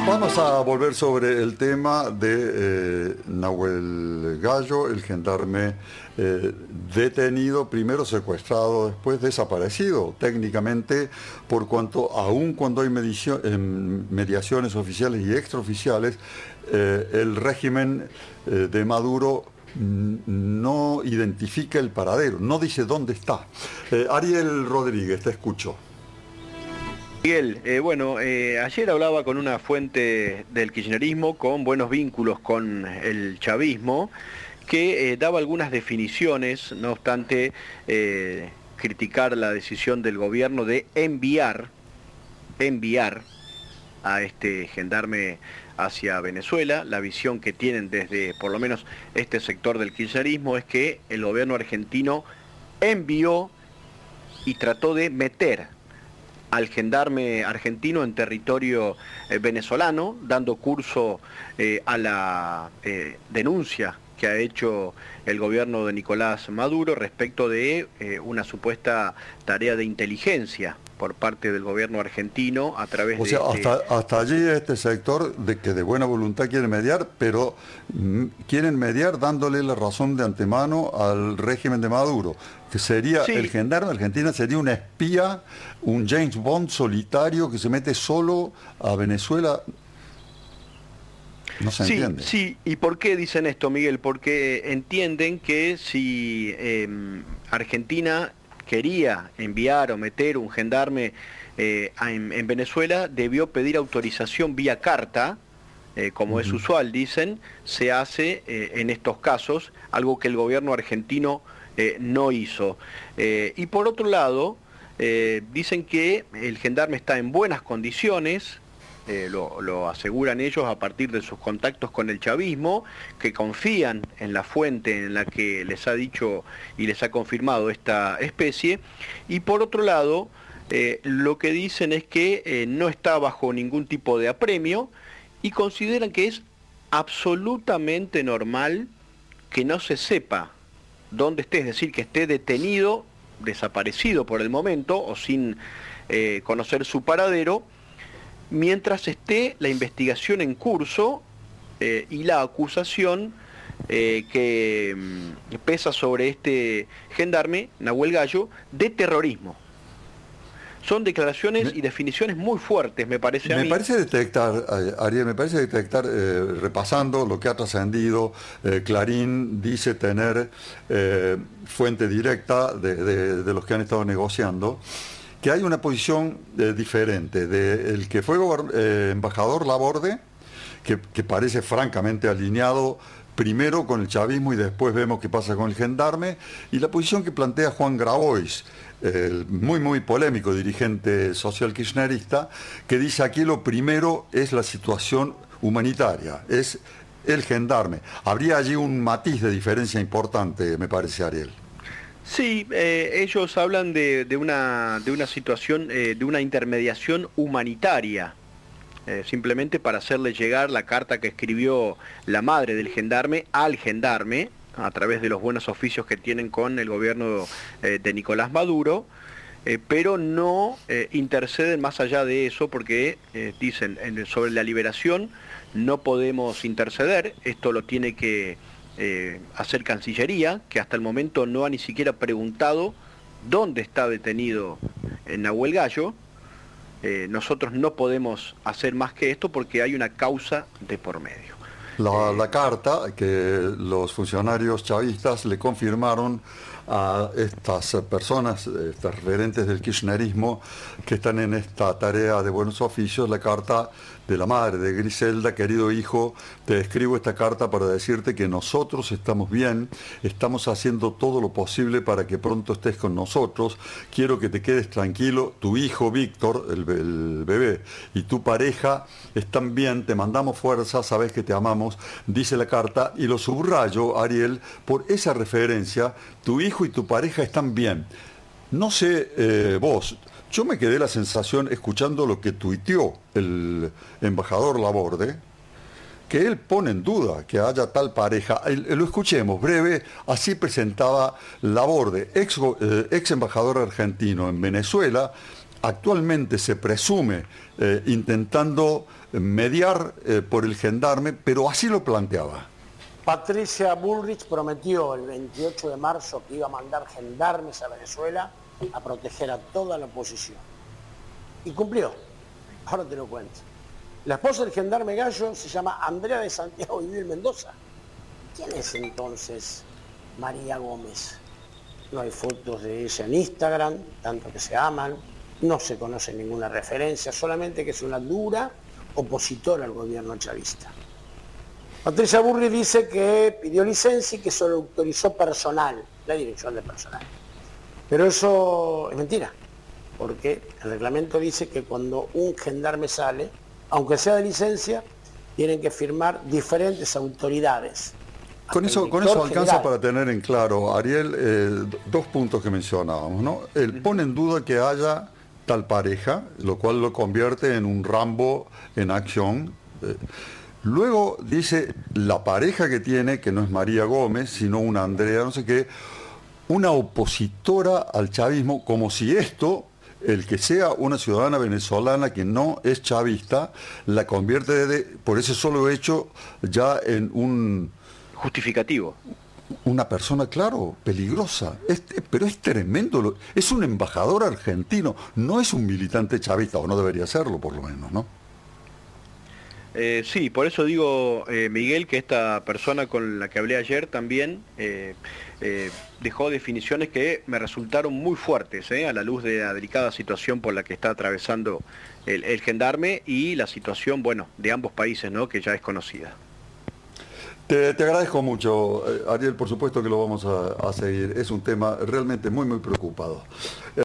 Vamos a volver sobre el tema de Nahuel Gallo, el gendarme detenido, primero secuestrado, después desaparecido técnicamente, por cuanto aun cuando hay mediaciones oficiales y extraoficiales, el régimen de Maduro no identifica el paradero, no dice dónde está. Ariel Rodríguez, te escucho. Miguel, ayer hablaba con una fuente del kirchnerismo con buenos vínculos con el chavismo, que daba algunas definiciones, no obstante criticar la decisión del gobierno de enviar a este gendarme hacia Venezuela. La visión que tienen desde por lo menos este sector del kirchnerismo es que el gobierno argentino envió y trató de meter al gendarme argentino en territorio venezolano, dando curso a la denuncia que ha hecho el gobierno de Nicolás Maduro respecto de una supuesta tarea de inteligencia por parte del gobierno argentino a través de... O sea, hasta allí este sector que de buena voluntad quiere mediar, pero quieren mediar dándole la razón de antemano al régimen de Maduro, que sería, sí, el gendarme argentino sería un espía, un James Bond solitario que se mete solo a Venezuela. No se entiende. Sí, ¿y por qué dicen esto, Miguel? Porque entienden que si Argentina quería enviar o meter un gendarme en Venezuela, debió pedir autorización vía carta, como es usual, dicen, se hace en estos casos, algo que el gobierno argentino no hizo. Y por otro lado, dicen que el gendarme está en buenas condiciones, lo aseguran ellos a partir de sus contactos con el chavismo, que confían en la fuente en la que les ha dicho y les ha confirmado esta especie, y por otro lado, lo que dicen es que no está bajo ningún tipo de apremio y consideran que es absolutamente normal que no se sepa dónde esté, es decir, que esté detenido, desaparecido por el momento o sin conocer su paradero, mientras esté la investigación en curso y la acusación que pesa sobre este gendarme, Nahuel Gallo, de terrorismo. Son declaraciones y definiciones muy fuertes, me parece a mí. Me parece detectar, Ariel, repasando lo que ha trascendido, Clarín dice tener fuente directa de los que han estado negociando, que hay una posición diferente del que fue embajador Laborde, que parece francamente alineado primero con el chavismo y después vemos qué pasa con el gendarme, y la posición que plantea Juan Grabois, el muy polémico dirigente social kirchnerista, que dice aquí lo primero es la situación humanitaria, es el gendarme. Habría allí un matiz de diferencia importante, me parece, Ariel. Sí, ellos hablan de una situación, de una intermediación humanitaria, simplemente para hacerle llegar la carta que escribió la madre del gendarme al gendarme, a través de los buenos oficios que tienen con el gobierno de Nicolás Maduro, pero no interceden más allá de eso, porque dicen, sobre la liberación no podemos interceder, esto lo tiene que hacer Cancillería, que hasta el momento no ha ni siquiera preguntado dónde está detenido Nahuel Gallo. Nosotros no podemos hacer más que esto porque hay una causa de por medio. La carta que los funcionarios chavistas le confirmaron a estas personas, estas referentes del kirchnerismo que están en esta tarea de buenos oficios, la carta de la madre de Griselda: querido hijo, te escribo esta carta para decirte que nosotros estamos bien, estamos haciendo todo lo posible para que pronto estés con nosotros, quiero que te quedes tranquilo, tu hijo Víctor, el bebé, y tu pareja están bien, te mandamos fuerza, sabes que te amamos, dice la carta, y lo subrayo, Ariel, por esa referencia, tu hijo y tu pareja están bien. No sé vos, yo me quedé la sensación, escuchando lo que tuiteó el embajador Laborde, que él pone en duda que haya tal pareja. Lo escuchemos, breve, así presentaba Laborde, ex embajador argentino en Venezuela, actualmente se presume intentando mediar por el gendarme, pero así lo planteaba. Patricia Bullrich prometió el 28 de marzo que iba a mandar gendarmes a Venezuela a proteger a toda la oposición. Y cumplió. Ahora te lo cuento. La esposa del gendarme Gallo se llama Andrea de Santiago y vive en Mendoza. ¿Quién es entonces María Gómez? No hay fotos de ella en Instagram, tanto que se aman, no se conoce ninguna referencia, solamente que es una dura opositora al gobierno chavista. Patricia Bullrich dice que pidió licencia y que solo autorizó personal, la dirección de personal. Pero eso es mentira, porque el reglamento dice que cuando un gendarme sale, aunque sea de licencia, tienen que firmar diferentes autoridades. Con eso alcanza para tener en claro, Ariel, dos puntos que mencionábamos, ¿no? Él pone en duda que haya tal pareja, lo cual lo convierte en un Rambo en acción. Luego dice la pareja que tiene, que no es María Gómez, sino una Andrea, no sé qué, una opositora al chavismo, como si esto, el que sea una ciudadana venezolana que no es chavista, la convierte por ese solo hecho ya en un... justificativo. Una persona, claro, peligrosa, pero es tremendo, es un embajador argentino, no es un militante chavista, o no debería serlo por lo menos, ¿no? Sí, por eso digo, Miguel, que esta persona con la que hablé ayer también dejó definiciones que me resultaron muy fuertes, a la luz de la delicada situación por la que está atravesando el gendarme y la situación, bueno, de ambos países, ¿no?, que ya es conocida. Te agradezco mucho, Ariel, por supuesto que lo vamos a seguir. Es un tema realmente muy, muy preocupado.